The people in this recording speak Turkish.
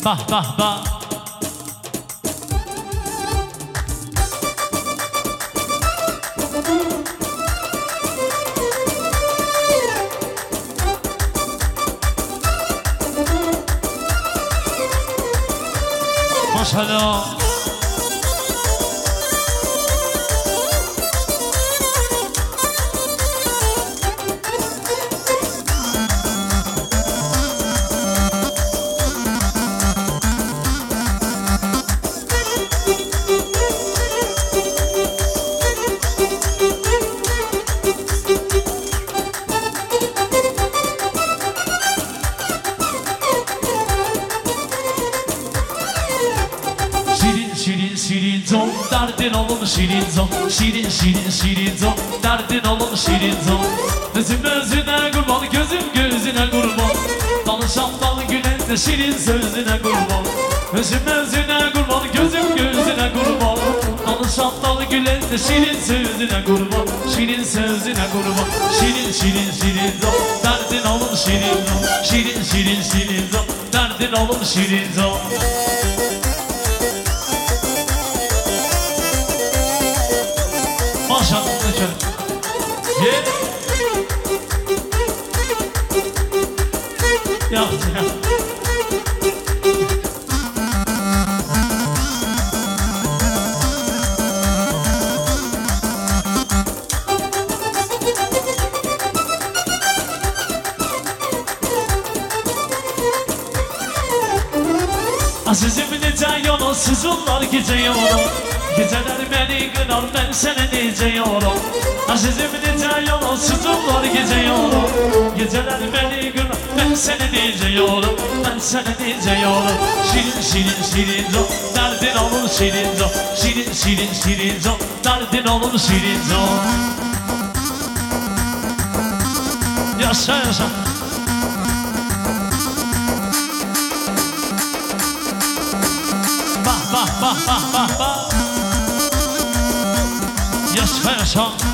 Bah bah bah. Maşallah. Şirin zon, derdin oğlum şirin zon. Şirin şirin şirin zon, derdin oğlum şirin zon. Gözüm özüne kurban, gözüm gözüne kurban. Danışan dal gülen de şirin sözüne kurban. Gözüm özüne kurban, gözüm gözüne kurban. Danışan dal gülen de şirin sözüne kurban. Şirin sözüne kurban. Şirin şirin şirin zon, derdin oğlum şirin zon. Şirin şirin şirin zon, derdin oğlum şirin zon. Maşallah canım. Yeah. Yaptı ya. Azizim nece yolu sızırlar gece yolu. Geceler beni kınar ben sana nece yolu. Azizim nece yolu sızırlar gece yolu. Geceler beni kınar ben sana nece yolu. Ben sana nece yolu. Şirin şirin şirin zor, derdin olur şirin zor. Şirin şirin şirin zor, derdin olur şirin zor. Yaşa yaşa. Bah bah bah bah bah bah. Yaşa yaşa.